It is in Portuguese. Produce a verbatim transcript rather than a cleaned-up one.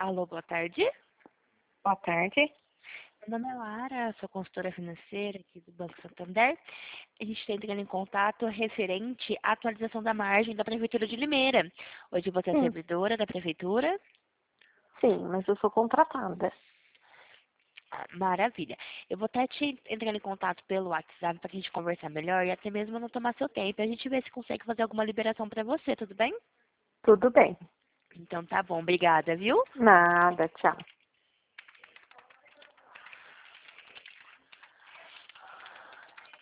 Alô, boa tarde. Boa tarde. Meu nome é Lara, sou consultora financeira aqui do Banco Santander. A gente está entrando em contato referente à atualização da margem da Prefeitura de Limeira. Hoje você é Sim, servidora da Prefeitura? sim, mas eu sou contratada. Ah, maravilha. Eu vou até te entrar em contato pelo WhatsApp para a gente conversar melhor e até mesmo não tomar seu tempo. A gente ver se consegue fazer alguma liberação para você, tudo bem? Tudo bem. Então tá bom, obrigada, viu? Nada, tchau.